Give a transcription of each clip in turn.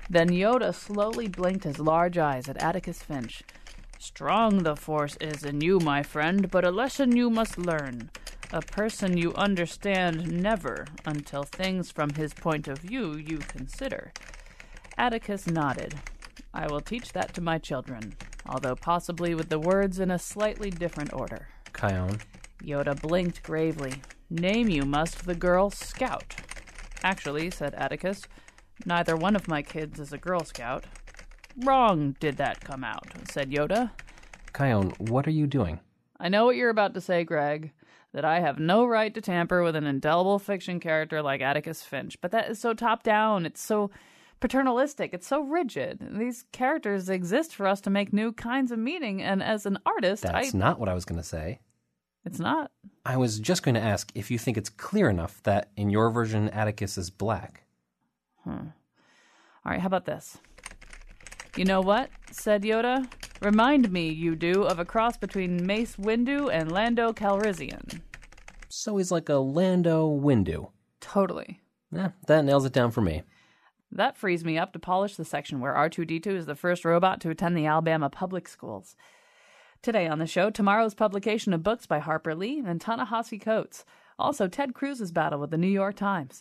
Then Yoda slowly blinked his large eyes at Atticus Finch. "Strong the force is in you, my friend, but a lesson you must learn. A person you understand never, until things from his point of view you consider." Atticus nodded. "I will teach that to my children, although possibly with the words in a slightly different order." Kion. Yoda blinked gravely. "Name you must the Girl Scout." "Actually," said Atticus, "neither one of my kids is a Girl Scout." "Wrong did that come out," said Yoda. Kion, what are you doing? "I know what you're about to say, Greg, that I have no right to tamper with an indelible fiction character like Atticus Finch, but that is so top-down, it's so paternalistic, it's so rigid. These characters exist for us to make new kinds of meaning, and as an artist, That's not what I was going to say. It's not? I was just going to ask if you think it's clear enough that in your version Atticus is black. All right, how about this? "You know what?" said Yoda. "Remind me, you do, of a cross between Mace Windu and Lando Calrissian." So he's like a Lando Windu. Totally. That nails it down for me. That frees me up to polish the section where R2-D2 is the first robot to attend the Alabama public schools. Today on the show, tomorrow's publication of books by Harper Lee and Ta-Nehisi Coates. Also, Ted Cruz's battle with the New York Times.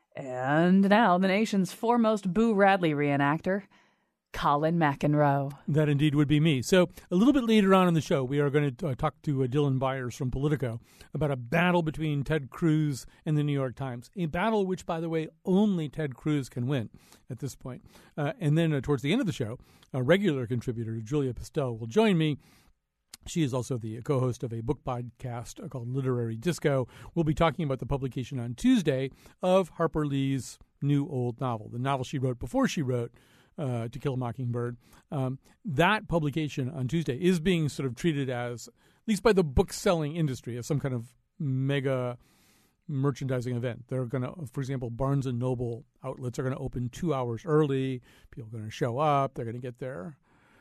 And now, the nation's foremost Boo Radley reenactor, Colin McEnroe. That indeed would be me. So a little bit later on in the show, we are going to talk to Dylan Byers from Politico about a battle between Ted Cruz and the New York Times, a battle which, by the way, only Ted Cruz can win at this point. And then towards the end of the show, a regular contributor, Julia Pistel, will join me. She is also the co-host of a book podcast called Literary Disco. We'll be talking about the publication on Tuesday of Harper Lee's new old novel, the novel she wrote before she wrote To Kill a Mockingbird. That publication on Tuesday is being sort of treated as, at least by the book-selling industry, as some kind of mega merchandising event. They're going to, for example, Barnes & Noble outlets are going to open 2 hours early. People are going to show up. They're going to get their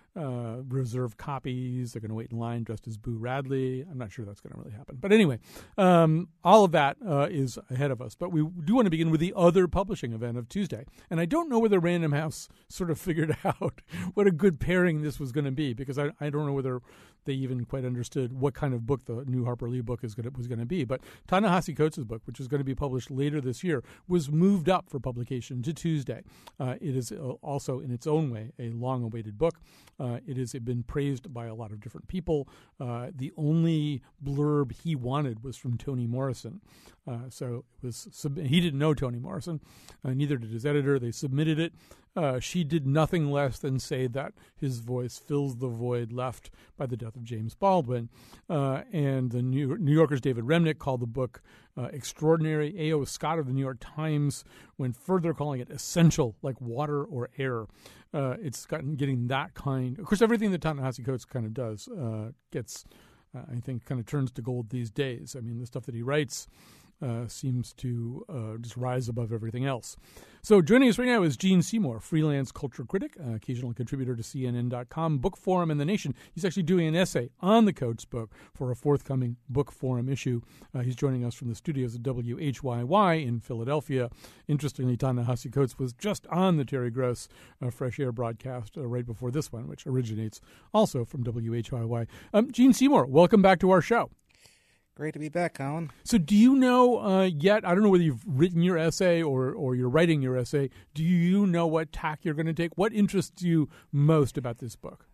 reserve copies. They're going to wait in line dressed as Boo Radley. I'm not sure that's going to really happen. But anyway, all of that is ahead of us. But we do want to begin with the other publishing event of Tuesday. And I don't know whether Random House sort of figured out what a good pairing this was going to be, because I don't know whether they even quite understood what kind of book the new Harper Lee book was going to be. But Ta-Nehisi Coates' book, which is going to be published later this year, was moved up for publication to Tuesday. It is also, in its own way, a long-awaited book. It has been praised by a lot of different people. The only blurb he wanted was from Toni Morrison. So it was he didn't know Toni Morrison. Neither did his editor. They submitted it. She did nothing less than say that his voice fills the void left by the death of James Baldwin. And the New Yorker's David Remnick called the book extraordinary. A.O. Scott of the New York Times went further, calling it essential, like water or air. It's getting that kind. Of course, everything that Ta-Nehisi Coates kind of does gets, I think, kind of turns to gold these days. I mean, the stuff that he writes seems to just rise above everything else. So joining us right now is Gene Seymour, freelance culture critic, occasional contributor to CNN.com, Book Forum, and The Nation. He's actually doing an essay on the Coates book for a forthcoming Book Forum issue. He's joining us from the studios of WHYY in Philadelphia. Interestingly, Ta-Nehisi Coates was just on the Terry Gross Fresh Air broadcast right before this one, which originates also from WHYY. Gene Seymour, welcome back to our show. Great to be back, Colin. So do you know yet, I don't know whether you've written your essay or you're writing your essay, do you know what tack you're going to take? What interests you most about this book?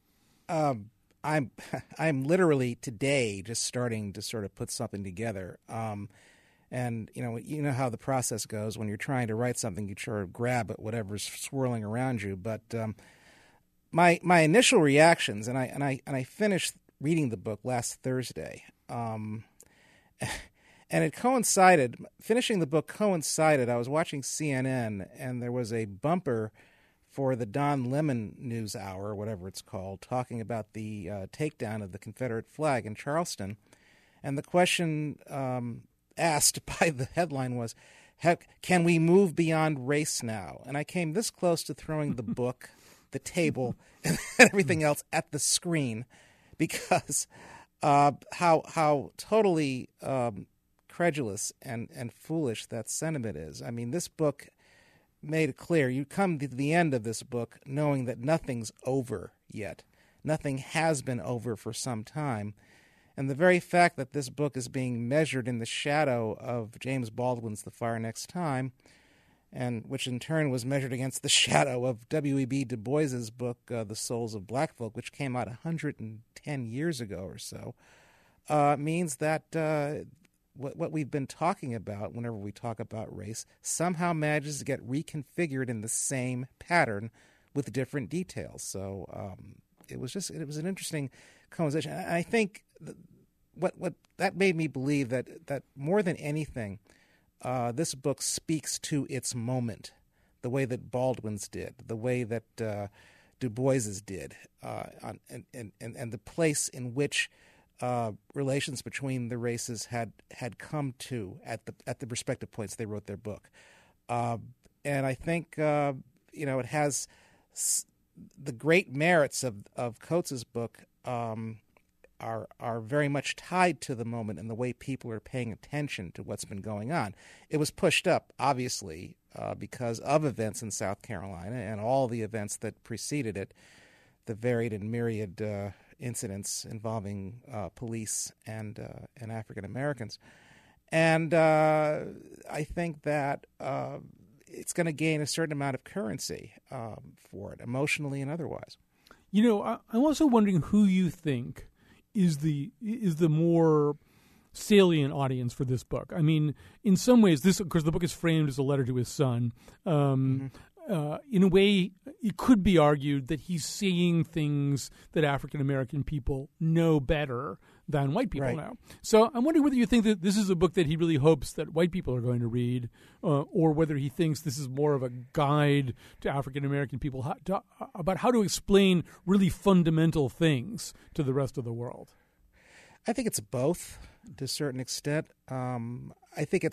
I'm literally today just starting to sort of put something together. And you know how the process goes when you're trying to write something, you sort of grab at whatever's swirling around you. But my initial reactions, and I finished reading the book last Thursday. And it coincided, finishing the book coincided, I was watching CNN, and there was a bumper for the Don Lemon News Hour, or whatever it's called, talking about the takedown of the Confederate flag in Charleston. And the question asked by the headline was, can we move beyond race now? And I came this close to throwing the book, the table, and everything else at the screen, because how totally credulous and foolish that sentiment is. I mean, this book made it clear. You come to the end of this book knowing that nothing's over yet. Nothing has been over for some time. And the very fact that this book is being measured in the shadow of James Baldwin's The Fire Next Time, and which in turn was measured against the shadow of W.E.B. Du Bois's book, The Souls of Black Folk, which came out 110 years ago or so, means that what we've been talking about whenever we talk about race somehow manages to get reconfigured in the same pattern with different details. So it was an interesting conversation. And I think what that made me believe that more than anything, this book speaks to its moment, the way that Baldwin's did, the way that Du Bois's did, and the place in which relations between the races had come to at the respective points they wrote their book. And I think it has the great merits of Coates's book are very much tied to the moment and the way people are paying attention to what's been going on. It was pushed up, obviously, because of events in South Carolina and all the events that preceded it, the varied and myriad incidents involving police and African Americans. And I think that it's going to gain a certain amount of currency for it, emotionally and otherwise. I'm also wondering who you think is the more salient audience for this book. I mean, in some ways, because the book is framed as a letter to his son. In a way, it could be argued that he's seeing things that African American people know better than white people know. So I'm wondering whether you think that this is a book that he really hopes that white people are going to read, or whether he thinks this is more of a guide to African American people about how to explain really fundamental things to the rest of the world. I think it's both to a certain extent. I think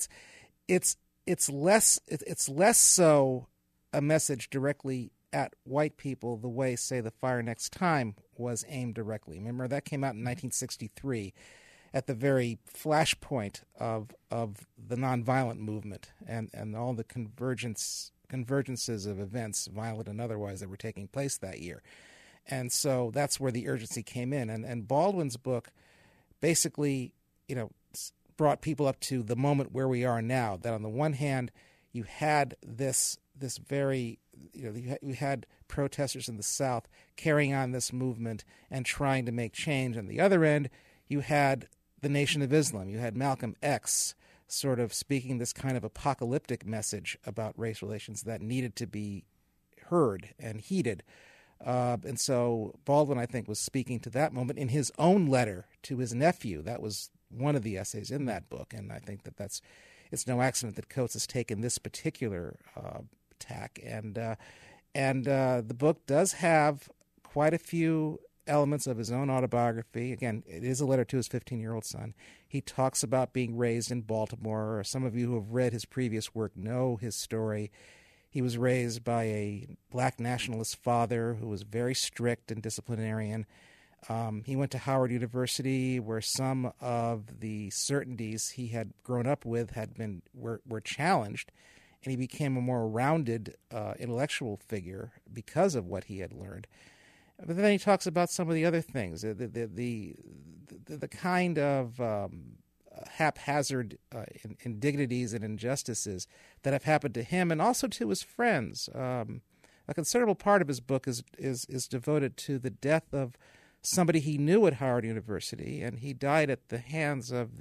it's less so a message directly at white people the way, say, The Fire Next Time was aimed directly. Remember, that came out in 1963 at the very flashpoint of the nonviolent movement and all the convergences of events, violent and otherwise, that were taking place that year. And so that's where the urgency came in. And Baldwin's book basically, brought people up to the moment where we are now, that on the one hand, you had this very, you had protesters in the South carrying on this movement and trying to make change. On the other end, you had the Nation of Islam. You had Malcolm X sort of speaking this kind of apocalyptic message about race relations that needed to be heard and heeded. And so Baldwin, I think, was speaking to that moment in his own letter to his nephew. That was one of the essays in that book. And I think it's no accident that Coates has taken this particular tack. And the book does have quite a few elements of his own autobiography. Again, it is a letter to his 15-year-old son. He talks about being raised in Baltimore. Some of you who have read his previous work know his story. He was raised by a black nationalist father who was very strict and disciplinarian. He went to Howard University, where some of the certainties he had grown up with were challenged, and he became a more rounded intellectual figure because of what he had learned. But then he talks about some of the other things, the kind of haphazard indignities and injustices that have happened to him and also to his friends. A considerable part of his book is devoted to the death of somebody he knew at Howard University, and he died at the hands of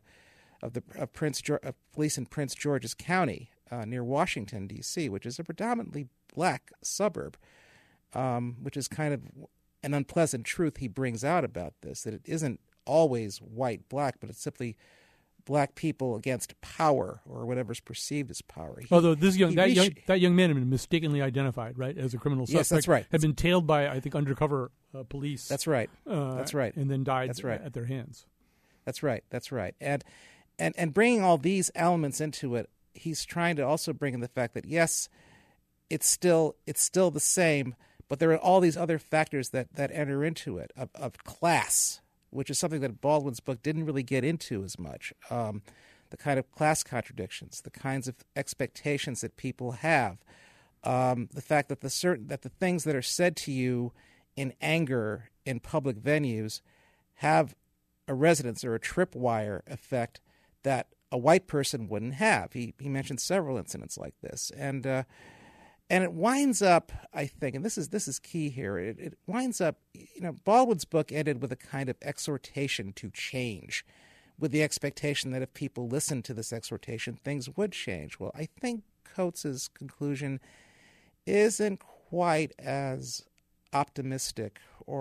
police in Prince George's County near Washington, D.C., which is a predominantly black suburb, which is kind of an unpleasant truth he brings out about this, that it isn't always white-black, but it's simply black people against power or whatever's perceived as power. Although that young man had been mistakenly identified, right, as a criminal suspect. Yes, that's right. Had been tailed by, I think, undercover police. That's right. That's right. And then died at their hands. That's right. That's right. And bringing all these elements into it, he's trying to also bring in the fact that, yes, it's still the same, but there are all these other factors that enter into it of class, which is something that Baldwin's book didn't really get into as much. the kind of class contradictions, the kinds of expectations that people have, the fact that the things that are said to you in anger in public venues have a resonance or a tripwire effect that a white person wouldn't have. He mentioned several incidents like this, and it winds up, I think, and this is key here. It winds up, Baldwin's book ended with a kind of exhortation to change, with the expectation that if people listened to this exhortation, things would change. Well, I think Coates's conclusion isn't quite as optimistic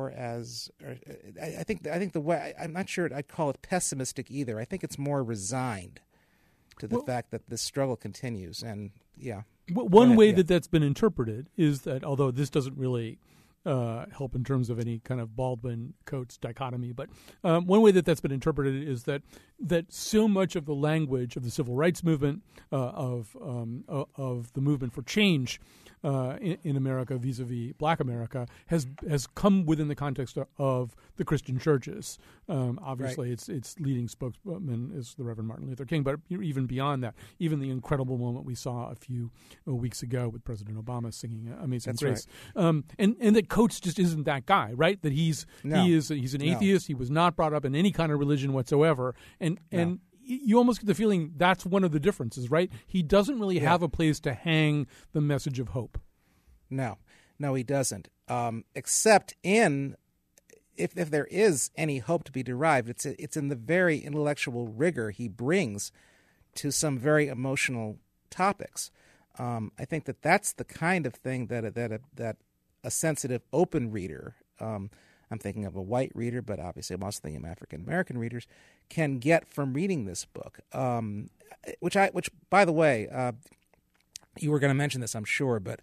I think the way, I'm not sure I'd call it pessimistic either. I think it's more resigned to the fact that this struggle continues. And one way that's been interpreted is that, although this doesn't really help in terms of any kind of Baldwin-Coates dichotomy, but one way that's been interpreted is that so much of the language of the civil rights movement, of the movement for change in America vis-a-vis Black America has come within the context of the Christian churches. Obviously, right. its leading spokesman is the Reverend Martin Luther King, but even beyond that, even the incredible moment we saw a few weeks ago with President Obama singing "Amazing Grace," right. and that Coates just isn't that guy, right? That he's an atheist. He was not brought up in any kind of religion whatsoever, and you almost get the feeling that's one of the differences, right? He doesn't really have a place to hang the message of hope. No, he doesn't. Except if there is any hope to be derived, it's in the very intellectual rigor he brings to some very emotional topics. I think that's the kind of thing that a sensitive, open reader, I'm thinking of a white reader, but obviously I'm also thinking of African-American readers, can get from reading this book, which by the way, you were going to mention this, I'm sure, but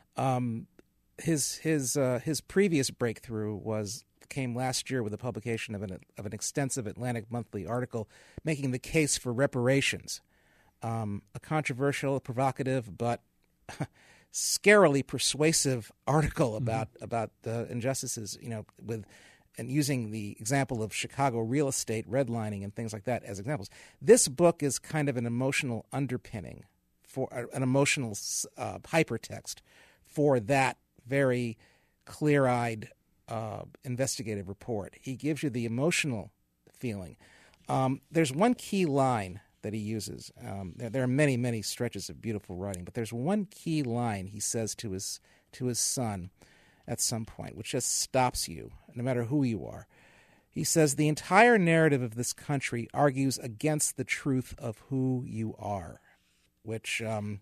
his previous breakthrough came last year with the publication of an extensive Atlantic Monthly article making the case for reparations, a controversial, provocative, but scarily persuasive article about the injustices, and using the example of Chicago real estate redlining and things like that as examples. This book is kind of an emotional underpinning for an emotional hypertext for that very clear-eyed investigative report. He gives you the emotional feeling. There's one key line that he uses. There are many, many stretches of beautiful writing, but there's one key line he says to his son at some point, which just stops you, no matter who you are. He says, "The entire narrative of this country argues against the truth of who you are," which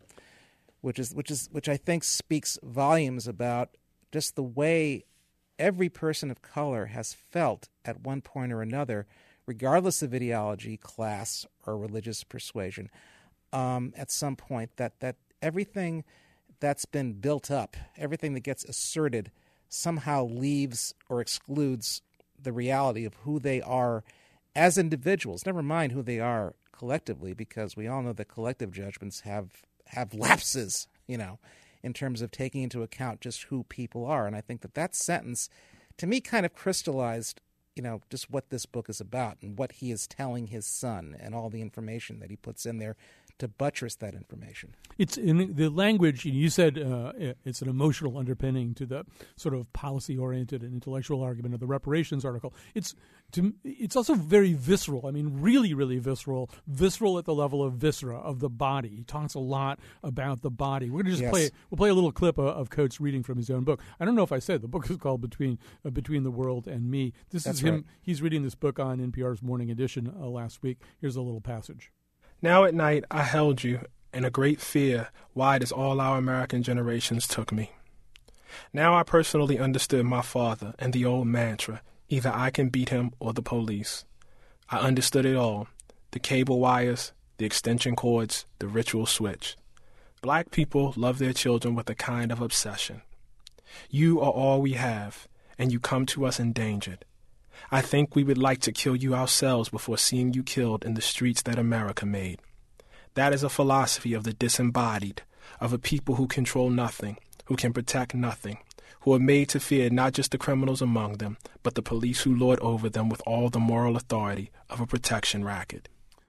I think speaks volumes about just the way every person of color has felt at one point or another, regardless of ideology, class, or religious persuasion, at some point that everything that's been built up, everything that gets asserted, somehow leaves or excludes the reality of who they are as individuals, never mind who they are collectively, because we all know that collective judgments have lapses, in terms of taking into account just who people are. And I think that sentence, to me, kind of crystallized just what this book is about and what he is telling his son and all the information that he puts in there to buttress that information. It's in the language, you said it's an emotional underpinning to the sort of policy-oriented and intellectual argument of the reparations article. It's also very visceral. I mean, really, really visceral at the level of viscera, of the body. He talks a lot about the body. We're going to just play a little clip of Coates reading from his own book. I don't know if I said the book is called Between the World and Me. This is him. Right. He's reading this book on NPR's Morning Edition last week. Here's a little passage. Now at night I held you, and a great fear, wide as all our American generations, took me. Now I personally understood my father and the old mantra, either I can beat him or the police. I understood it all, the cable wires, the extension cords, the ritual switch. Black people love their children with a kind of obsession. You are all we have, and you come to us endangered. I think we would like to kill you ourselves before seeing you killed in the streets that America made. That is a philosophy of the disembodied, of a people who control nothing, who can protect nothing, who are made to fear not just the criminals among them, but the police who lord over them with all the moral authority of a protection racket.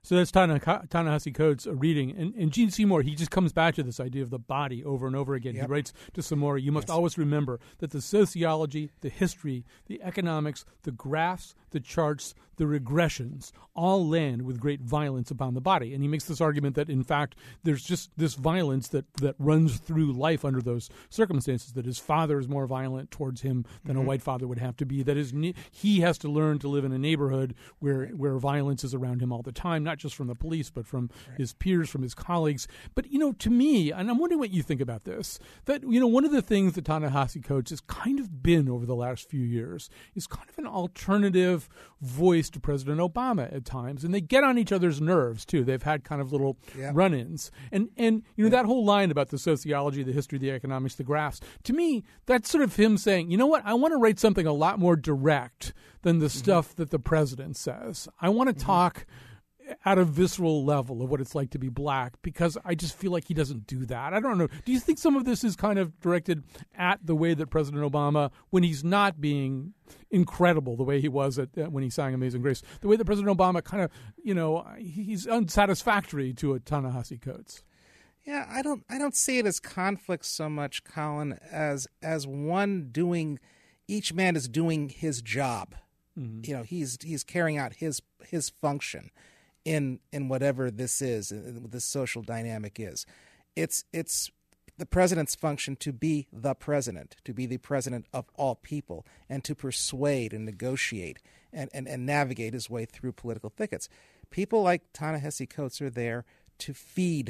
So that's Ta-Nehisi Coates reading. And Gene Seymour, he just comes back to this idea of the body over and over again. Yep. He writes to Samora, you must always remember that the sociology, the history, the economics, the graphs, the charts, the regressions all land with great violence upon the body. And he makes this argument that, in fact, there's just this violence that runs through life under those circumstances, that his father is more violent towards him than a white father would have to be, that he has to learn to live in a neighborhood where violence is around him all the time, not just from the police, but from his peers, from his colleagues. But, to me, and I'm wondering what you think about this, that, one of the things that Ta-Nehisi Coates has kind of been over the last few years is kind of an alternative voice to President Obama at times. And they get on each other's nerves, too. They've had kind of little run-ins. And that whole line about the sociology, the history, the economics, the graphs, to me, that's sort of him saying, you know what, I want to write something a lot more direct than the stuff that the president says. I want to talk at a visceral level of what it's like to be black, because I just feel like he doesn't do that. I don't know. Do you think some of this is kind of directed at the way that President Obama, when he's not being incredible the way he was when he sang Amazing Grace, the way that President Obama kind of, he's unsatisfactory to a Ta-Nehisi Coates? Yeah, I don't see it as conflict so much, Colin, as one doing, each man is doing his job. Mm-hmm. He's carrying out his function in whatever this is, this social dynamic is. It's the president's function to be the president of all people, and to persuade and negotiate and navigate his way through political thickets. People like Ta-Nehisi Coates are there to feed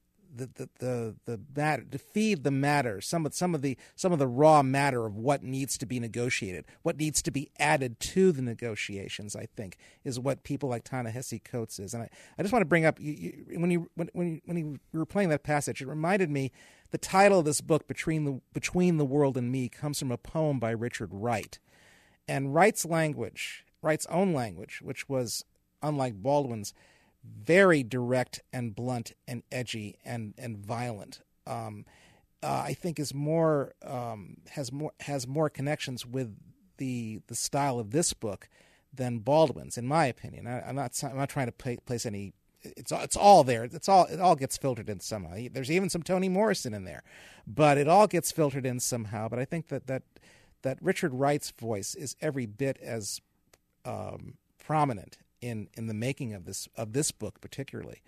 the matter, to feed the matter, some of the raw matter of what needs to be negotiated, what needs to be added to the negotiations, I think, is what people like Ta-Nehisi Coates is. And I just want to bring up, when you were playing that passage, it reminded me, the title of this book, Between the World and Me, comes from a poem by Richard Wright. And Wright's own language, which was, unlike Baldwin's, very direct and blunt and edgy and violent, I think is more has more connections with the style of this book than Baldwin's, in my opinion. I'm not trying to place any. It's all there. It all gets filtered in somehow. There's even some Toni Morrison in there, but it all gets filtered in somehow. But I think that Richard Wright's voice is every bit as prominent in the making of this book, particularly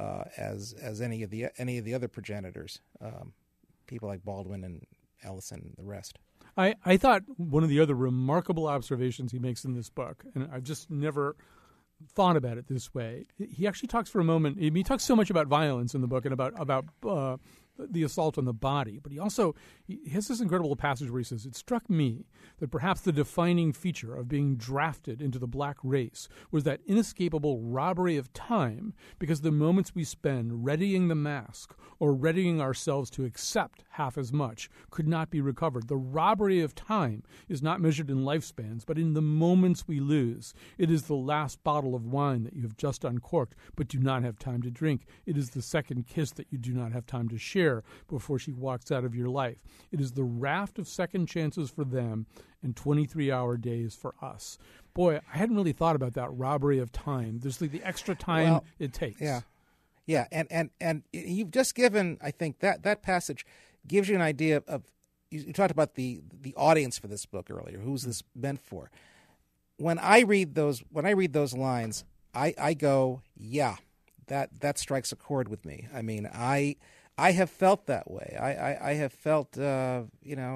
as any of the other progenitors, people like Baldwin and Ellison and the rest. I thought one of the other remarkable observations he makes in this book, and I've just never thought about it this way. He actually talks for a moment. He talks so much about violence in the book and about the assault on the body, but he has this incredible passage where he says, "It struck me that perhaps the defining feature of being drafted into the black race was that inescapable robbery of time, because the moments we spend readying the mask or readying ourselves to accept half as much could not be recovered. The robbery of time is not measured in lifespans, but in the moments we lose. It is the last bottle of wine that you have just uncorked but do not have time to drink. It is the second kiss that you do not have time to share before she walks out of your life. It is the raft of second chances for them and 23-hour days for us." Boy, I hadn't really thought about that robbery of time. There's the extra time it takes. Yeah, and you've just given, I think, that passage gives you an idea of, you talked about the audience for this book earlier. Who's this meant for? When I read those lines, I go, yeah, that strikes a chord with me. I mean, I have felt that way. I have felt, that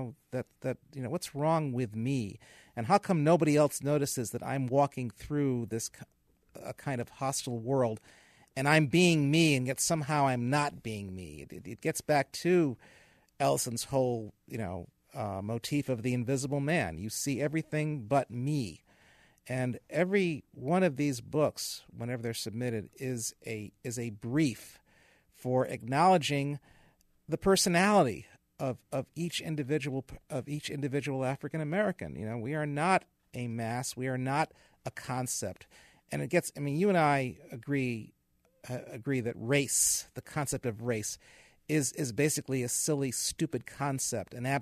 what's wrong with me, and how come nobody else notices that I'm walking through this a kind of hostile world, and I'm being me, and yet somehow I'm not being me. It gets back to Ellison's whole, motif of the invisible man. You see everything but me, and every one of these books, whenever they're submitted, is a brief for acknowledging the personality of each individual African American. We are not a mass. We are not a concept. And it gets. I mean, you and I agree that race, the concept of race, is basically a silly, stupid concept, an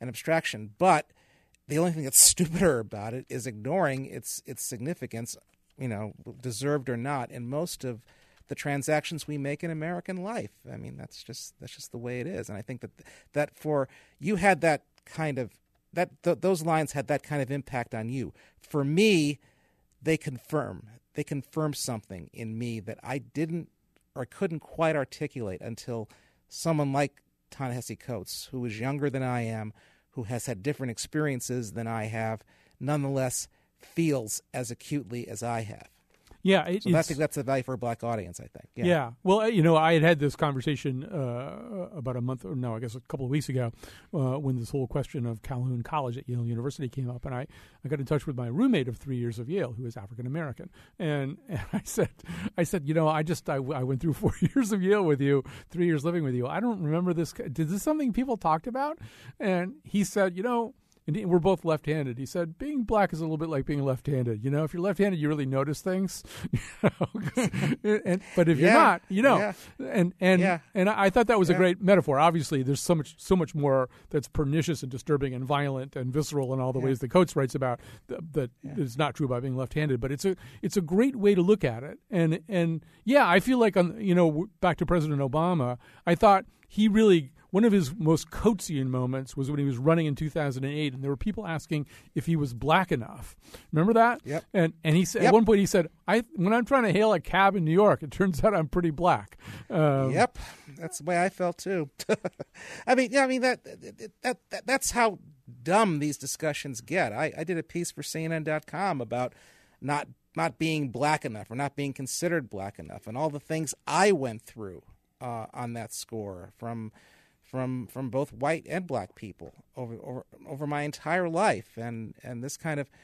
abstraction. But the only thing that's stupider about it is ignoring its significance deserved or not, in most of the transactions we make in American life. I mean, that's just the way it is. And I think that for you had that kind of those lines had that kind of impact on you. For me, they confirm something in me that I didn't or couldn't quite articulate until someone like Ta-Nehisi Coates, who is younger than I am, who has had different experiences than I have, nonetheless feels as acutely as I have. Yeah, so I think that's the value for a black audience, I think. Yeah. Well, I had this conversation about a couple of weeks ago when this whole question of Calhoun College at Yale University came up, and I got in touch with my roommate of 3 years of Yale, who is African American, and I said, I went through 4 years of Yale with you, 3 years living with you. I don't remember this. Is this something people talked about? And he said, and we're both left-handed. He said, being black is a little bit like being left-handed. If you're left-handed, you really notice things. But if you're not, Yeah. And I thought that was a great metaphor. Obviously, there's so much more that's pernicious and disturbing and violent and visceral in all the ways that Coates writes about that is not true about being left-handed. But it's a great way to look at it. And I feel like back to President Obama, I thought he really. One of his most Coatsian moments was when he was running in 2008, and there were people asking if he was black enough. Remember that? Yep. And he said at one point he said, "When I'm trying to hail a cab in New York, it turns out I'm pretty black." Yep, that's the way I felt too. I mean that's how dumb these discussions get. I did a piece for CNN.com about not being black enough or not being considered black enough, and all the things I went through on that score from both white and black people over my entire life, and this kind of,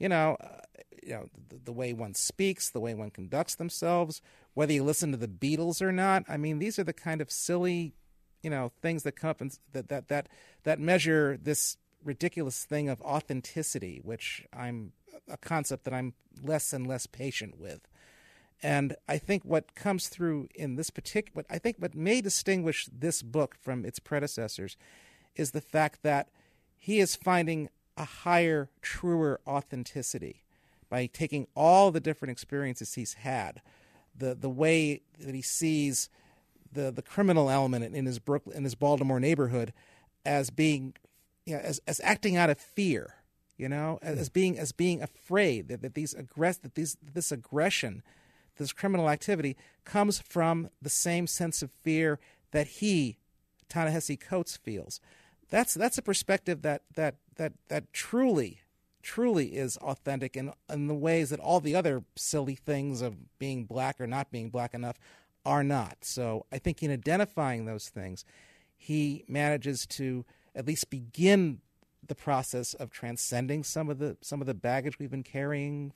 the way one speaks, the way one conducts themselves, whether you listen to the Beatles or not. I mean, these are the kind of silly, things that come up and that measure this ridiculous thing of authenticity, which I'm a concept that I'm less and less patient with. And I think what comes through in this what may distinguish this book from its predecessors is the fact that he is finding a higher, truer authenticity by taking all the different experiences he's had, the way that he sees the criminal element in his Baltimore neighborhood as being, as acting out of fear, as being afraid that this aggression. This criminal activity comes from the same sense of fear that Ta-Nehisi Coates, feels. That's a perspective that truly is authentic in the ways that all the other silly things of being black or not being black enough are not. So I think in identifying those things, he manages to at least begin the process of transcending some of the baggage we've been carrying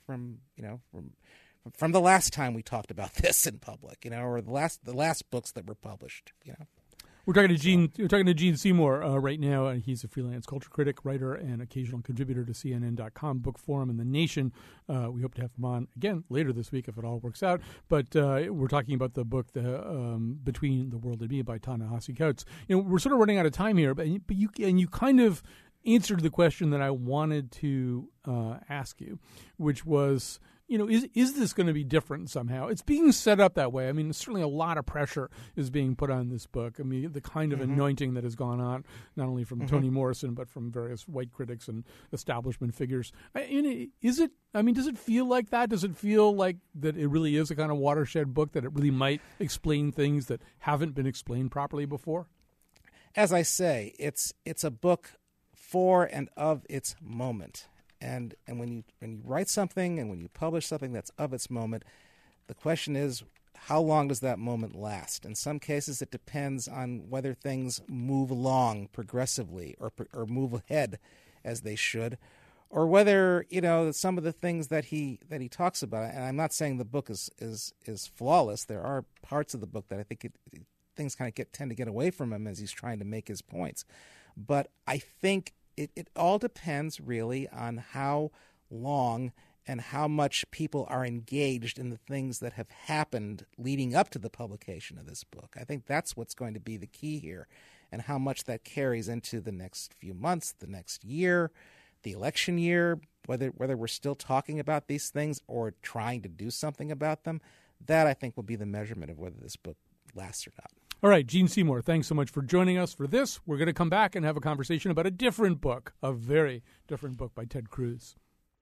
from the last time we talked about this in public, or the last books that were published, We're talking to Gene Seymour right now, and he's a freelance culture critic, writer, and occasional contributor to CNN.com, Book Forum, and The Nation. We hope to have him on again later this week if it all works out. But we're talking about the book, Between the World and Me by Ta-Nehisi Coates. We're sort of running out of time here, but you kind of answered the question that I wanted to ask you, which was, is this going to be different somehow? It's being set up that way. I mean, certainly a lot of pressure is being put on this book. I mean, the kind of anointing that has gone on, not only from Toni Morrison, but from various white critics and establishment figures. Does it feel like that? Does it feel like that it really is a kind of watershed book, that it really might explain things that haven't been explained properly before? As I say, it's a book for and of its moment. And when you write something and when you publish something that's of its moment, the question is, how long does that moment last? In some cases, it depends on whether things move along progressively or move ahead as they should, or whether some of the things that he talks about. And I'm not saying the book is flawless. There are parts of the book that I think things kind of tend to get away from him as he's trying to make his points. But I think it all depends really on how long and how much people are engaged in the things that have happened leading up to the publication of this book. I think that's what's going to be the key here, and how much that carries into the next few months, the next year, the election year, whether we're still talking about these things or trying to do something about them, that I think will be the measurement of whether this book lasts or not. All right, Gene Seymour, thanks so much for joining us for this. We're going to come back and have a conversation about a different book, a very different book by Ted Cruz.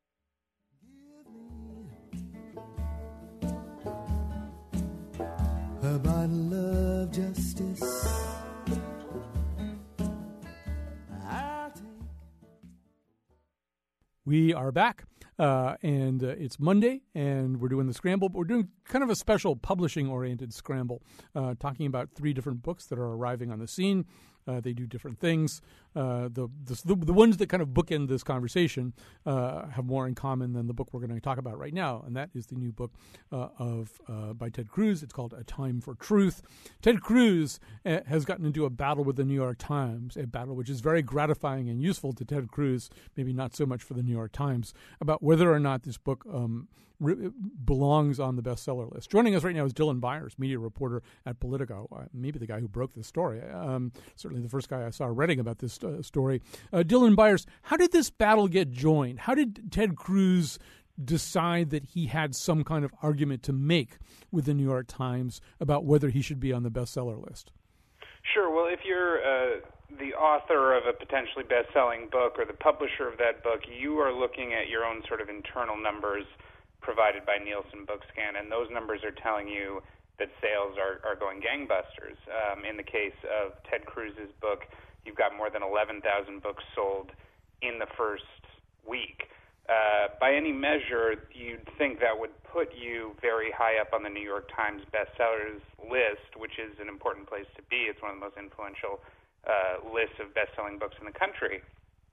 A bottle of justice. We are back, and it's Monday, and we're doing the Scramble, but we're doing kind of a special publishing-oriented Scramble, talking about 3 different books that are arriving on the scene. They do different things. The ones that kind of bookend this conversation have more in common than the book we're going to talk about right now, and that is the new book by Ted Cruz. It's called A Time for Truth. Ted Cruz has gotten into a battle with the New York Times, a battle which is very gratifying and useful to Ted Cruz, maybe not so much for the New York Times, about whether or not this book belongs on the bestseller list. Joining us right now is Dylan Byers, media reporter at Politico, maybe the guy who broke this story, certainly the first guy I saw writing about this story. Dylan Byers, how did this battle get joined? How did Ted Cruz decide that he had some kind of argument to make with the New York Times about whether he should be on the bestseller list? Sure. Well, if you're the author of a potentially best-selling book or the publisher of that book, you are looking at your own sort of internal numbers provided by Nielsen Bookscan, and those numbers are telling you that sales are going gangbusters. In the case of Ted Cruz's book, you've got more than 11,000 books sold in the first week. By any measure, you'd think that would put you very high up on the New York Times bestsellers list, which is an important place to be. It's one of the most influential lists of best-selling books in the country.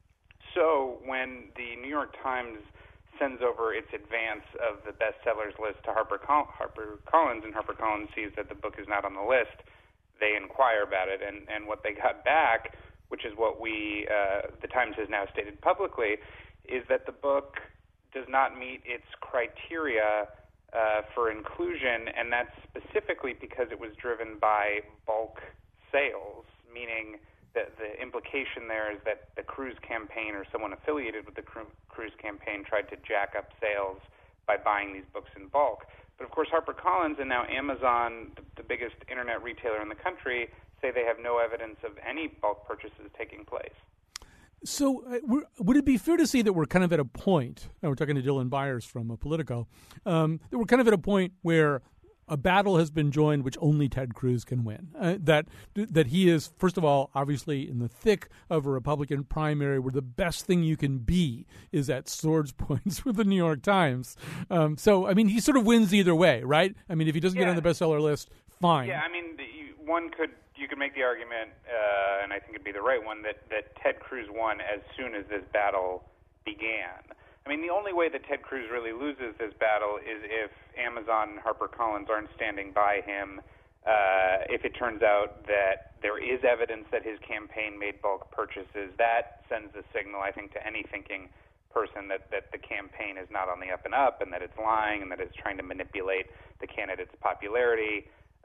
So when the New York Times sends over its advance of the bestsellers list to HarperCollins, and HarperCollins sees that the book is not on the list, they inquire about it. And what they got back, which is what the Times has now stated publicly, is that the book does not meet its criteria for inclusion, and that's specifically because it was driven by bulk sales, meaning that the implication there is that the Cruz campaign or someone affiliated with the Cruz campaign tried to jack up sales by buying these books in bulk. But of course, HarperCollins and now Amazon, the biggest internet retailer in the country, say they have no evidence of any bulk purchases taking place. So would it be fair to say that we're kind of at a point, and we're talking to Dylan Byers from Politico, that we're kind of at a point where a battle has been joined which only Ted Cruz can win? That he is, first of all, obviously in the thick of a Republican primary where the best thing you can be is at swords points with the New York Times. So, I mean, he sort of wins either way, right? I mean, if he doesn't get on the bestseller list, fine. Yeah, I mean, you could make the argument, and I think it'd be the right one, that Ted Cruz won as soon as this battle began. I mean, the only way that Ted Cruz really loses this battle is if Amazon and HarperCollins aren't standing by him, if it turns out that there is evidence that his campaign made bulk purchases. That sends a signal, I think, to any thinking person that the campaign is not on the up and up and that it's lying and that it's trying to manipulate the candidate's popularity,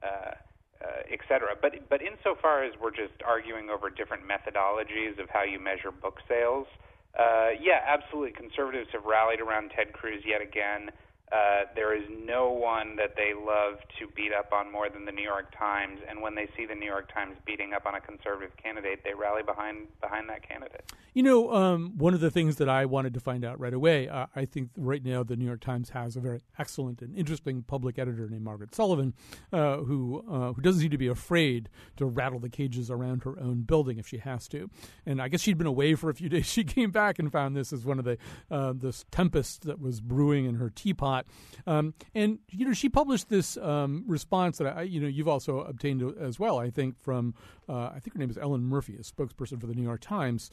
et cetera. But insofar as we're just arguing over different methodologies of how you measure book sales, yeah, absolutely. Conservatives have rallied around Ted Cruz yet again. There is no one that they love to beat up on more than the New York Times, and when they see the New York Times beating up on a conservative candidate, they rally behind that candidate. You know, one of the things that I wanted to find out right away, I think right now the New York Times has a very excellent and interesting public editor named Margaret Sullivan, who doesn't seem to be afraid to rattle the cages around her own building if she has to. And I guess she'd been away for a few days. She came back and found this as one of the this tempest that was brewing in her teapot. And you know, she published this response that you've also obtained as well. I think from I think her name is Ellen Murphy, a spokesperson for the New York Times.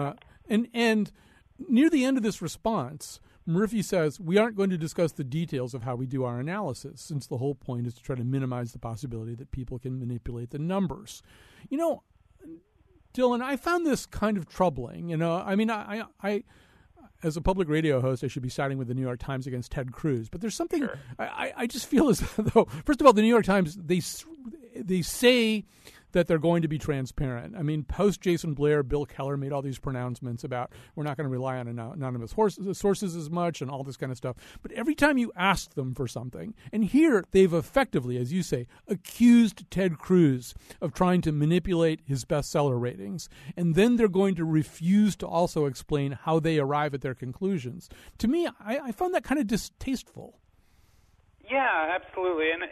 And near the end of this response, Murphy says, we aren't going to discuss the details of how we do our analysis, since the whole point is to try to minimize the possibility that people can manipulate the numbers. You know, Dylan, I found this kind of troubling. You know, I mean, I as a public radio host, I should be siding with the New York Times against Ted Cruz. But there's something, I just feel as though, first of all, the New York Times, they say that they're going to be transparent. I mean, post Jason Blair, Bill Keller made all these pronouncements about we're not going to rely on anonymous sources as much and all this kind of stuff. But every time you ask them for something, and here they've effectively, as you say, accused Ted Cruz of trying to manipulate his bestseller ratings, and then they're going to refuse to also explain how they arrive at their conclusions. To me, I found that kind of distasteful. Yeah, absolutely. And,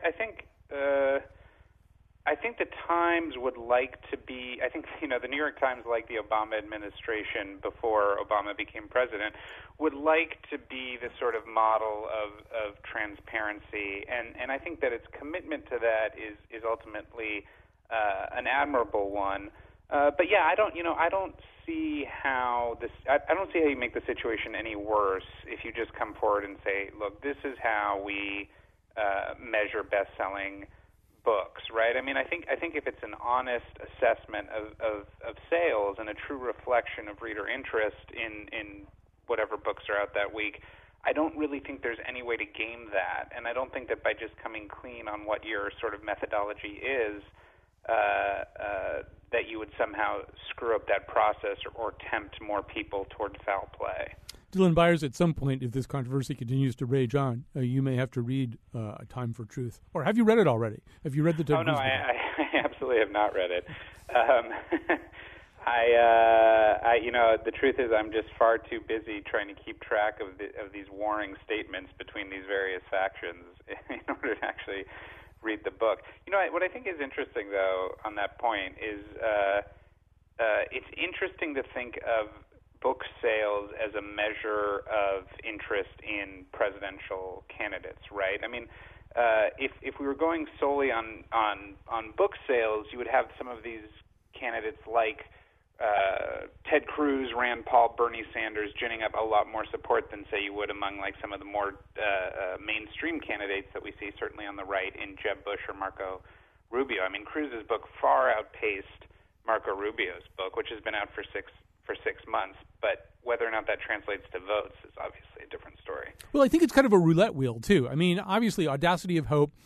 I think the Times would like to be, the New York Times, like the Obama administration before Obama became president, would like to be the sort of model of transparency. And I think that its commitment to that is ultimately an admirable one. But yeah, I don't see how you make the situation any worse if you just come forward and say, look, this is how we measure best-selling books, right? I mean, I think if it's an honest assessment of sales and a true reflection of reader interest in whatever books are out that week, I don't really think there's any way to game that. And I don't think that by just coming clean on what your sort of methodology is, that you would somehow screw up that process or tempt more people toward foul play. Dylan Byers, at some point, if this controversy continues to rage on, you may have to read Time for Truth. Or have you read it already? Have you read the Ted Cruz book? I absolutely have not read it. The truth is I'm just far too busy trying to keep track of these warring statements between these various factions in order to actually read the book. What I think is interesting, though, on that point is it's interesting to think of book sales as a measure of interest in presidential candidates, right? I mean, if we were going solely on book sales, you would have some of these candidates like Ted Cruz, Rand Paul, Bernie Sanders ginning up a lot more support than, say, you would among like some of the more mainstream candidates that we see certainly on the right in Jeb Bush or Marco Rubio. I mean, Cruz's book far outpaced Marco Rubio's book, which has been out for 6 months, but whether or not that translates to votes is obviously a different story. Well, I think it's kind of a roulette wheel, too. I mean, obviously, Audacity of Hope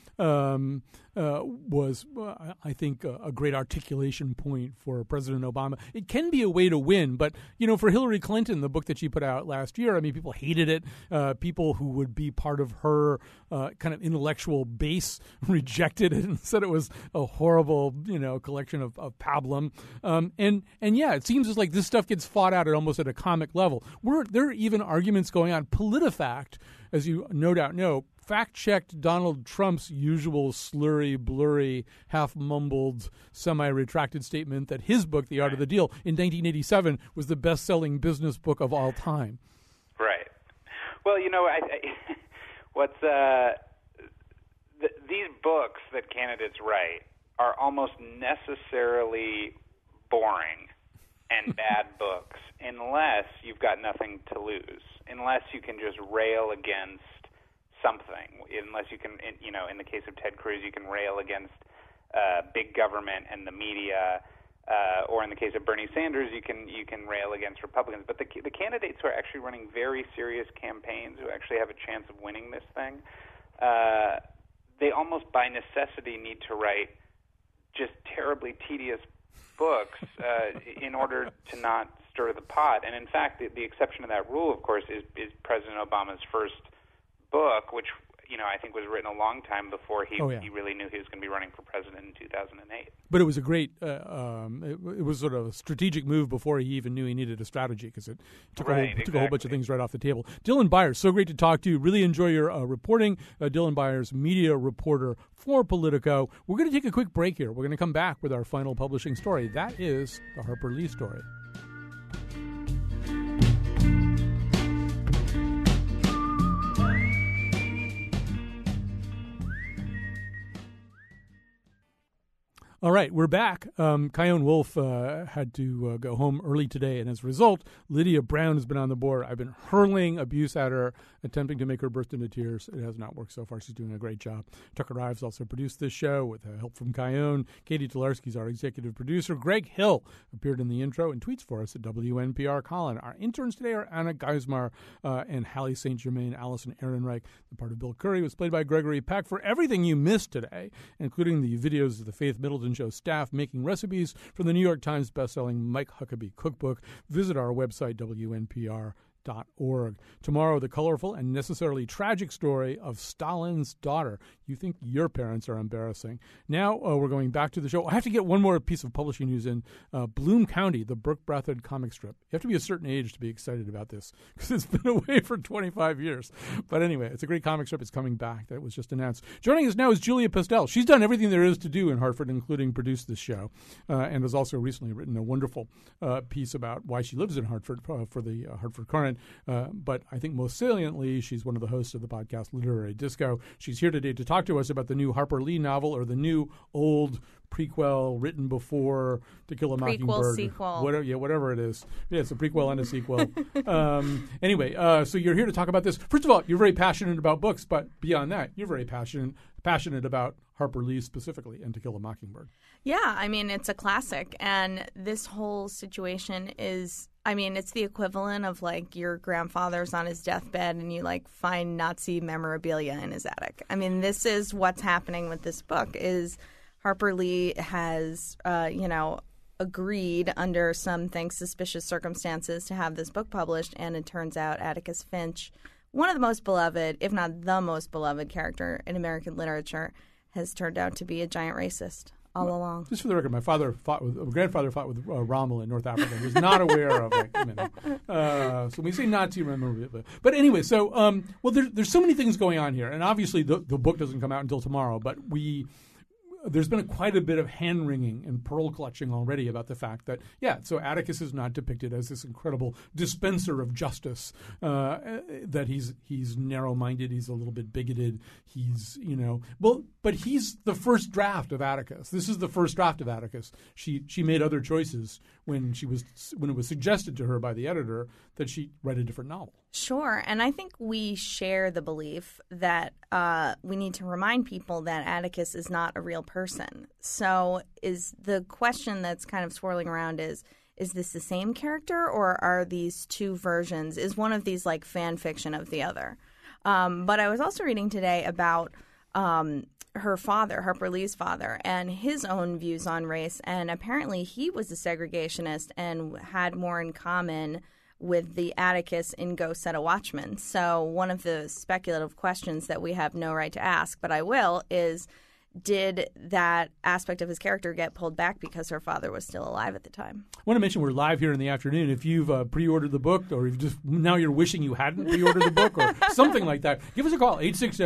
was, I think, a great articulation point for President Obama. It can be a way to win, but, for Hillary Clinton, the book that she put out last year, I mean, people hated it. People who would be part of her kind of intellectual base rejected it and said it was a horrible, collection of pablum. And yeah, it seems as like this stuff gets fought out almost at a comic level. There are even arguments going on. PolitiFact, as you no doubt know, fact-checked Donald Trump's usual slurry, blurry, half-mumbled, semi-retracted statement that his book, The Art of the Deal, in 1987 was the best-selling business book of all time. Right. Well, these books that candidates write are almost necessarily boring and bad books unless you've got nothing to lose, unless you can just rail against something, unless you can, in the case of Ted Cruz, you can rail against big government and the media, or in the case of Bernie Sanders, you can rail against Republicans. But the candidates who are actually running very serious campaigns, who actually have a chance of winning this thing, they almost by necessity need to write just terribly tedious books in order to not stir the pot. And in fact, the exception to that rule, of course, is President Obama's first book, which I think was written a long time before he really knew he was going to be running for president in 2008. But it was a great, it was sort of a strategic move before he even knew he needed a strategy, because it took, a whole bunch of things right off the table. Dylan Byers, so great to talk to you. Really enjoy your reporting. Dylan Byers, media reporter for Politico. We're going to take a quick break here. We're going to come back with our final publishing story. That is the Harper Lee story. All right, we're back. Chion Wolf had to go home early today, and as a result, Lydia Brown has been on the board. I've been hurling abuse at her attempting to make her burst into tears. It has not worked so far. She's doing a great job. Tucker Ives also produced this show with help from Kyone. Katie Tolarski is our executive producer. Greg Hill appeared in the intro and tweets for us at WNPR Colin. Our interns today are Anna Geismar and Hallie St. Germain. Allison Ehrenreich, the part of Bill Curry, was played by Gregory Peck. For everything you missed today, including the videos of the Faith Middleton Show staff making recipes from the New York Times bestselling Mike Huckabee cookbook, visit our website, WNPR.org. Tomorrow, the colorful and necessarily tragic story of Stalin's daughter. You think your parents are embarrassing. Now we're going back to the show. I have to get one more piece of publishing news in. Bloom County, the Brooke Brathard comic strip. You have to be a certain age to be excited about this because it's been away for 25 years. But anyway, it's a great comic strip. It's coming back. That was just announced. Joining us now is Julia Pistel. She's done everything there is to do in Hartford, including produce this show, and has also recently written a wonderful piece about why she lives in Hartford for the Hartford Courant. But I think most saliently, she's one of the hosts of the podcast Literary Disco. She's here today to talk to us about the new Harper Lee novel or the new old prequel written before To Kill a Mockingbird. Sequel. Whatever it is. Yeah, it's a prequel and a sequel. Anyway, so you're here to talk about this. First of all, you're very passionate about books, but beyond that, you're very passionate about Harper Lee specifically and To Kill a Mockingbird. Yeah, I mean, it's a classic. And this whole situation is, I mean, it's the equivalent of like your grandfather's on his deathbed and you like find Nazi memorabilia in his attic. I mean, this is what's happening with this book is Harper Lee has, agreed under some suspicious circumstances to have this book published. And it turns out Atticus Finch, one of the most beloved, if not the most beloved character in American literature, has turned out to be a giant racist all along. Just for the record, my grandfather fought with Rommel in North Africa. He was not aware of so when we say Nazi, remember. But anyway, so there's so many things going on here, and obviously the book doesn't come out until tomorrow. But there's been quite a bit of hand-wringing and pearl-clutching already about the fact that, so Atticus is not depicted as this incredible dispenser of justice, that he's narrow-minded, he's a little bit bigoted, but he's the first draft of Atticus. This is the first draft of Atticus. She made other choices when it was suggested to her by the editor that she write a different novel. Sure, and I think we share the belief that we need to remind people that Atticus is not a real person. So is the question that's kind of swirling around is this the same character or are these two versions? Is one of these like fan fiction of the other? But I was also reading today about her father, Harper Lee's father, and his own views on race. And apparently he was a segregationist and had more in common with the Atticus in Go Set a Watchman. So one of the speculative questions that we have no right to ask, but I will, is did that aspect of his character get pulled back because her father was still alive at the time? I want to mention we're live here in the afternoon. If you've pre-ordered the book or now you're wishing you hadn't pre-ordered the book or something like that, give us a call,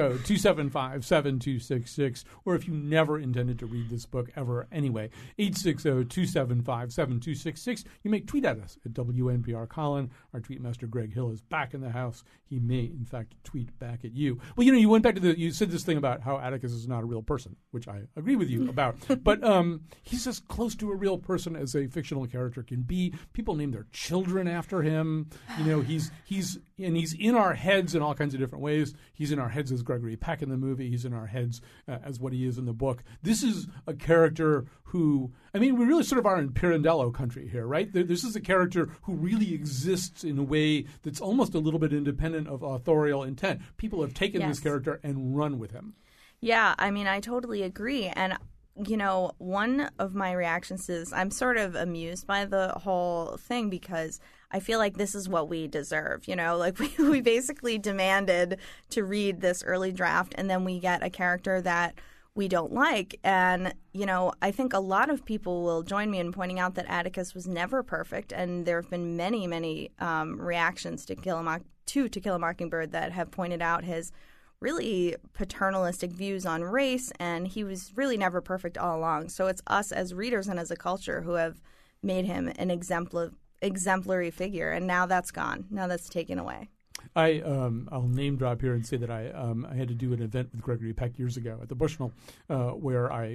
860-275-7266. Or if you never intended to read this book ever anyway, 860-275-7266. You may tweet at us at WNPR Colin. Our tweet master Greg Hill is back in the house. He may, in fact, tweet back at you. Well, you went back to you said this thing about how Atticus is not a real person, which I agree with you about. But he's as close to a real person as a fictional character can be. People name their children after him. He's in our heads in all kinds of different ways. He's in our heads as Gregory Peck in the movie. He's in our heads as what he is in the book. This is a character who, we really sort of are in Pirandello country here, right? This is a character who really exists in a way that's almost a little bit independent of authorial intent. People have taken this character and run with him. Yeah, I totally agree. And, one of my reactions is I'm sort of amused by the whole thing because I feel like this is what we deserve. Like we basically demanded to read this early draft and then we get a character that we don't like. And, I think a lot of people will join me in pointing out that Atticus was never perfect. And there have been many, many reactions to Kill a Mockingbird that have pointed out his really paternalistic views on race, and he was really never perfect all along. So it's us as readers and as a culture who have made him an exemplary figure, and now that's gone. Now that's taken away. I'll name drop here and say that I had to do an event with Gregory Peck years ago at the Bushnell where I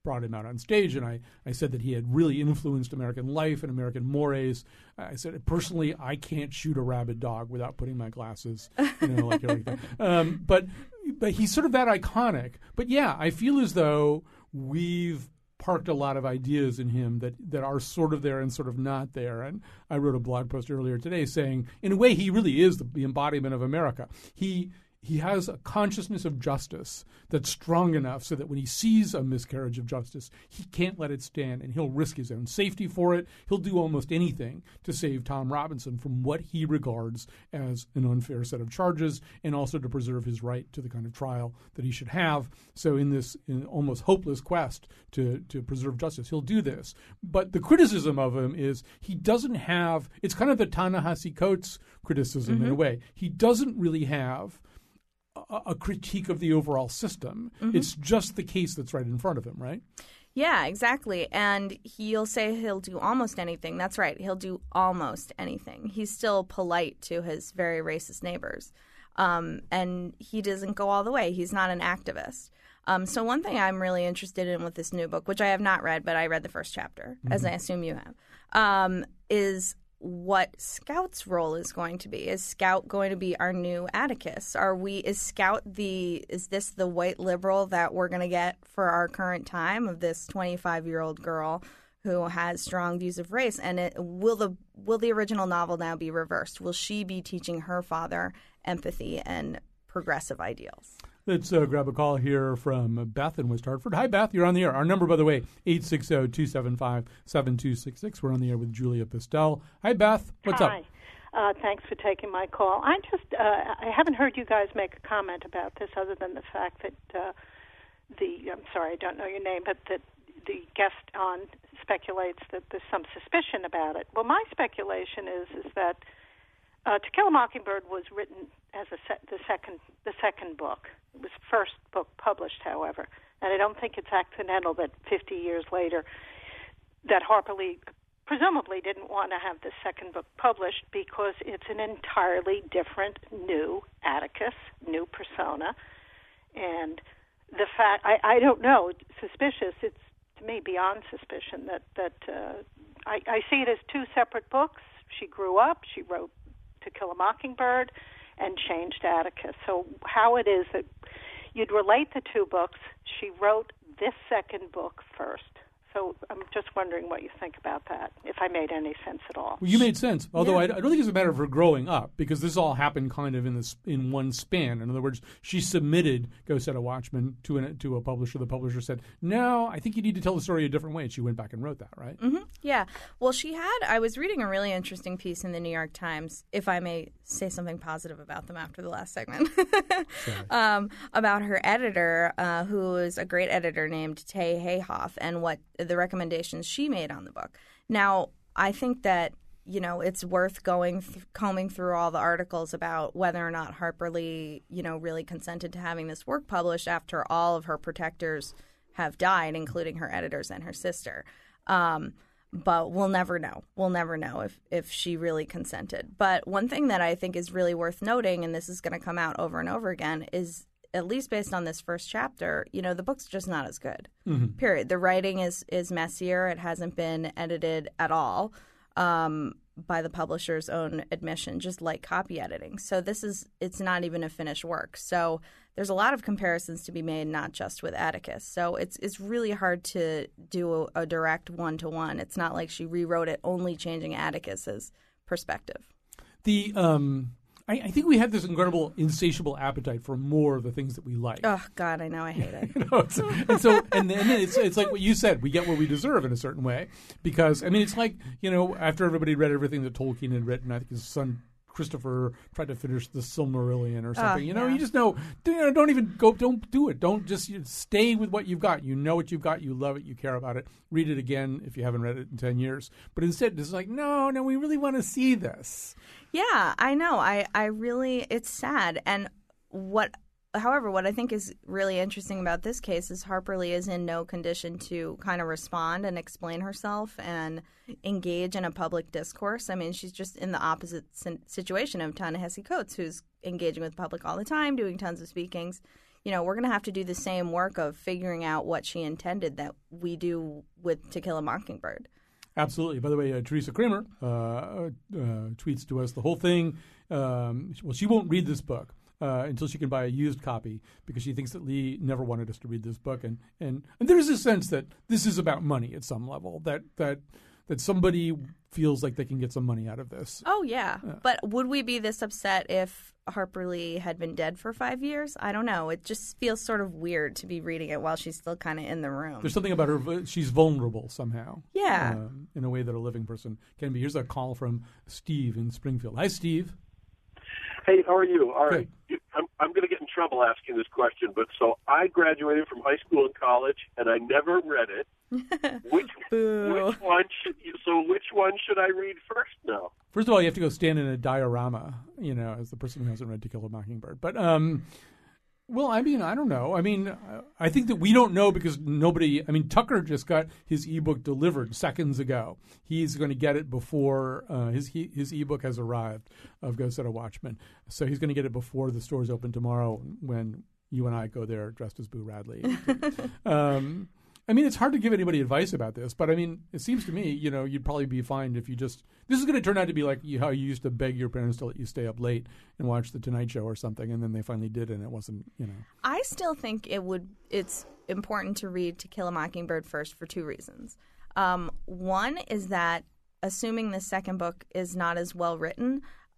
brought him out on stage, and I said that he had really influenced American life and American mores. I said, personally, I can't shoot a rabid dog without putting my glasses, like everything. But he's sort of that iconic. But yeah, I feel as though we've parked a lot of ideas in him that are sort of there and sort of not there. And I wrote a blog post earlier today saying, in a way, he really is the embodiment of America. He has a consciousness of justice that's strong enough so that when he sees a miscarriage of justice, he can't let it stand, and he'll risk his own safety for it. He'll do almost anything to save Tom Robinson from what he regards as an unfair set of charges, and also to preserve his right to the kind of trial that he should have. So in this almost hopeless quest to preserve justice, he'll do this. But the criticism of him is he doesn't have – it's kind of the Ta-Nehisi Coates criticism in a way. He doesn't really have – a critique of the overall system. It's just the case that's right in front of him, right? Yeah, exactly. And he'll say he'll do almost anything. That's right. He'll do almost anything. He's still polite to his very racist neighbors. And he doesn't go all the way. He's not an activist. So one thing I'm really interested in with this new book, which I have not read, but I read the first chapter, as I assume you have, is what Scout's role is going to be. Is Scout going to be our new Atticus? Is this the white liberal that we're going to get for our current time of this 25-year-old girl who has strong views of race? And will the original novel now be reversed? Will she be teaching her father empathy and progressive ideals? Let's grab a call here from Beth in West Hartford. Hi, Beth. You're on the air. Our number, by the way, 860-275-7266. We're on the air with Julia Pistel. Hi, Beth. What's up? Hi. Thanks for taking my call. I haven't heard you guys make a comment about this other than the fact that I'm sorry, I don't know your name, but that the guest on speculates that there's some suspicion about it. Well, my speculation is that To Kill a Mockingbird was written as the second book. It was the first book published, however, and I don't think it's accidental that 50 years later that Harper Lee presumably didn't want to have the second book published because it's an entirely different new Atticus, new persona, and the fact I don't know, suspicious. It's to me beyond suspicion that I see it as two separate books. She grew up. She wrote To Kill a Mockingbird and changed Atticus. So how it is that you'd relate the two books, she wrote this second book first. So I'm just wondering what you think about that, if I made any sense at all. Well, you made sense, although I don't think it's a matter of her growing up, because this all happened kind of in one span. In other words, she submitted Go Set a Watchman to a publisher. The publisher said, no, I think you need to tell the story a different way. And she went back and wrote that, right? Mm-hmm. Yeah. Well, I was reading a really interesting piece in the New York Times, if I may say something positive about them after the last segment, about her editor, who is a great editor named Tay Hayhoff, and what the recommendations she made on the book. Now, I think that, it's worth combing through all the articles about whether or not Harper Lee, really consented to having this work published after all of her protectors have died, including her editors and her sister. But we'll never know. We'll never know if she really consented. But one thing that I think is really worth noting, and this is going to come out over and over again, is at least based on this first chapter, the book's just not as good, period. The writing is messier. It hasn't been edited at all by the publisher's own admission, just like copy editing. So it's not even a finished work. So there's a lot of comparisons to be made, not just with Atticus. So it's really hard to do a direct one-to-one. It's not like she rewrote it only changing Atticus's perspective. I think we have this incredible insatiable appetite for more of the things that we like. Oh God, I know, I hate it. And then it's like what you said. We get what we deserve in a certain way, because it's like after everybody read everything that Tolkien had written, I think his son Christopher tried to finish the Silmarillion or something. You just know. Don't even go. Don't do it. Don't just stay with what you've got. You know what you've got. You love it. You care about it. Read it again if you haven't read it in 10 years. But instead, it's like, no, we really want to see this. Yeah, I know. I really, it's sad. And however, what I think is really interesting about this case is Harper Lee is in no condition to kind of respond and explain herself and engage in a public discourse. She's just in the opposite situation of Ta-Nehisi Coates, who's engaging with the public all the time, doing tons of speakings. we're going to have to do the same work of figuring out what she intended that we do with To Kill a Mockingbird. Absolutely. By the way, Teresa Kramer tweets to us the whole thing. She won't read this book until she can buy a used copy because she thinks that Lee never wanted us to read this book. And there's a sense that this is about money at some level, that somebody feels like they can get some money out of this. Oh, yeah. But would we be this upset if Harper Lee had been dead for 5 years? I don't know. It just feels sort of weird to be reading it while she's still kind of in the room. There's something about her. She's vulnerable somehow. Yeah. In a way that a living person can be. Here's a call from Steve in Springfield. Hi, Steve. Hey, how are you? All Good. right. I'm going to get in trouble asking this question, but so I graduated from high school and college, and I never read it. Which one should I read first now? First of all, you have to go stand in a diorama, as the person who hasn't read To Kill a Mockingbird. But, well, I mean, I don't know. I mean, I think that we don't know because Tucker just got his ebook delivered seconds ago. He's going to get it before his ebook has arrived of Go Set a Watchman. So he's going to get it before the stores open tomorrow when you and I go there dressed as Boo Radley. I mean, it's hard to give anybody advice about this, but I mean, it seems to me, you'd probably be fine if you this is going to turn out to be like how you used to beg your parents to let you stay up late and watch The Tonight Show or something, and then they finally did, and it wasn't, I still think it's important to read To Kill a Mockingbird first for two reasons. One is that assuming the second book is not as well written,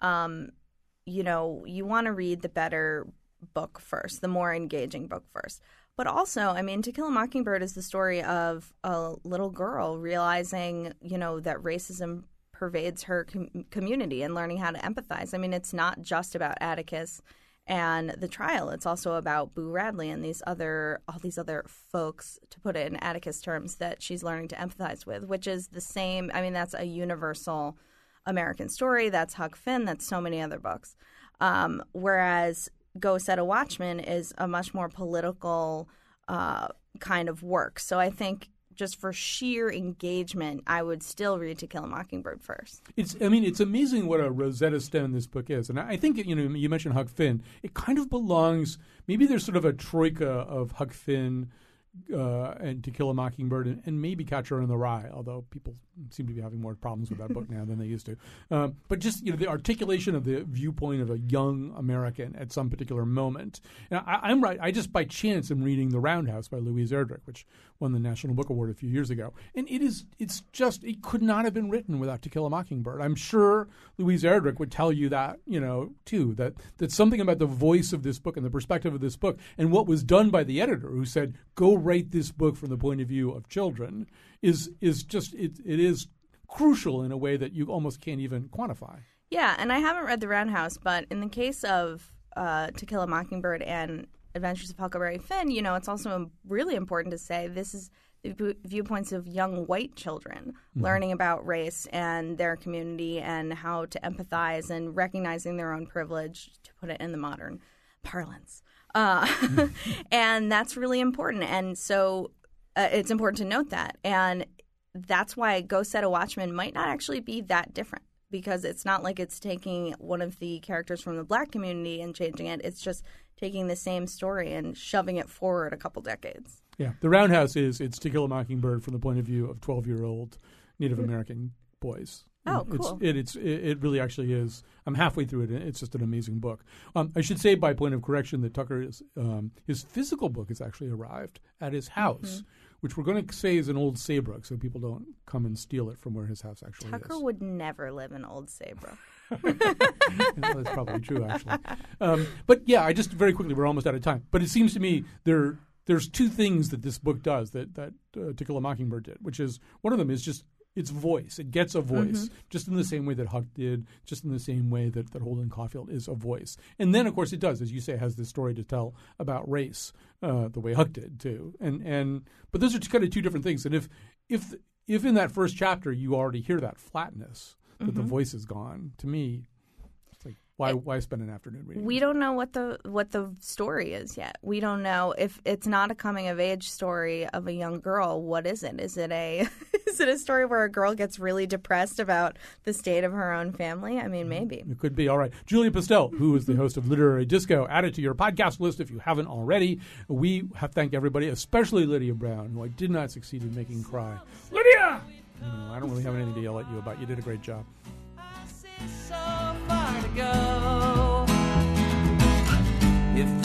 you want to read the better book first, the more engaging book first. But also, I mean, To Kill a Mockingbird is the story of a little girl realizing, that racism pervades her community and learning how to empathize. I mean, it's not just about Atticus and the trial. It's also about Boo Radley and all these other folks, to put it in Atticus terms, that she's learning to empathize with, which is the same. I mean, that's a universal American story. That's Huck Finn. That's so many other books. Whereas Go Set a Watchman is a much more political kind of work. So I think just for sheer engagement, I would still read To Kill a Mockingbird first. It's amazing what a Rosetta Stone this book is. And I think, you mentioned Huck Finn. It kind of belongs, maybe there's sort of a troika of Huck Finn and To Kill a Mockingbird and maybe Catcher in the Rye, although people seem to be having more problems with that book now than they used to. But just the articulation of the viewpoint of a young American at some particular moment. And I'm right. I just by chance am reading The Roundhouse by Louise Erdrich, which won the National Book Award a few years ago. And it could not have been written without To Kill a Mockingbird. I'm sure Louise Erdrich would tell you that, too, that something about the voice of this book and the perspective of this book and what was done by the editor who said, go write this book from the point of view of children is crucial in a way that you almost can't even quantify. Yeah, and I haven't read The Roundhouse, but in the case of To Kill a Mockingbird and Adventures of Huckleberry Finn, it's also really important to say this is the viewpoints of young white children learning about race and their community and how to empathize and recognizing their own privilege, to put it in the modern parlance. And that's really important. And so it's important to note that. And that's why Go Set a Watchman might not actually be that different, because it's not like it's taking one of the characters from the black community and changing it. It's just taking the same story and shoving it forward a couple decades. Yeah. The Roundhouse it's To Kill a Mockingbird from the point of view of 12-year-old Native American boys. Oh, cool. It really actually is. I'm halfway through it, and it's just an amazing book. I should say, by point of correction, that Tucker his physical book has actually arrived at his house, which we're going to say is in Old Saybrook, so people don't come and steal it from where his house actually is. Tucker would never live in Old Saybrook. That's probably true, actually. But yeah, I just very quickly, we're almost out of time. But it seems to me there's two things that this book does that To Kill a Mockingbird did, which is one of them is just its voice. It gets a voice, just in the same way that Huck did, just in the same way that Holden Caulfield is a voice. And then, of course, it does, as you say, has this story to tell about race, the way Huck did too. But those are kind of two different things. And if in that first chapter you already hear that flatness, that the voice is gone, to me, it's like Why spend an afternoon reading? We don't know what the story is yet. We don't know if it's not a coming of age story of a young girl. What is it? Is it a story where a girl gets really depressed about the state of her own family? I mean, maybe. It could be. All right. Julia Postel, who is the host of Literary Disco, add it to your podcast list if you haven't already. We have thanked everybody, especially Lydia Brown, who I did not succeed in making cry. Lydia! I don't really have anything to yell at you about. You did a great job. So far to go. If